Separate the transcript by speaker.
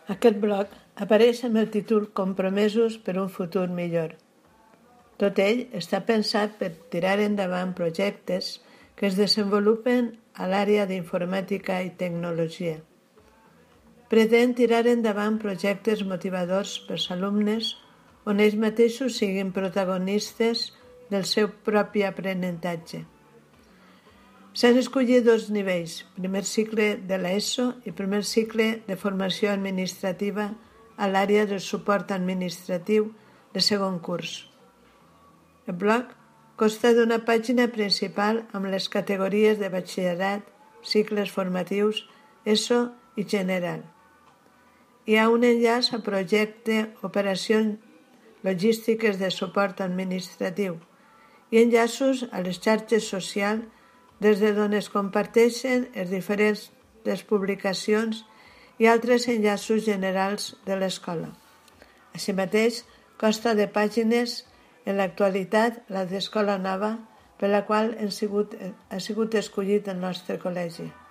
Speaker 1: Aquest bloc apareix amb el títol Compromesos per un futur millor. Tot ell està pensat per tirar endavant projectes que es desenvolupen a l'àrea d'informàtica i tecnologia. Pretén tirar endavant projectes motivadors pels alumnes on ells mateixos siguin protagonistes del seu propi aprenentatge. S'han escollit 2 nivells, primer cicle de l'ESO i primer cicle de formació administrativa a l'àrea del suport administratiu de segon curs. El bloc consta d'una pàgina principal amb les categories de batxillerat, cicles formatius, ESO i general. Hi ha un enllaç al projecte Operacions logístiques de suport administratiu i enllaços a les xarxes socials des d'on es comparteixen les diferents publicacions i altres enllaços generals de l'escola. Així mateix, consta de pàgines en l'actualitat la d'Escola Nova, per la qual ha sigut escollit el nostre col·legi.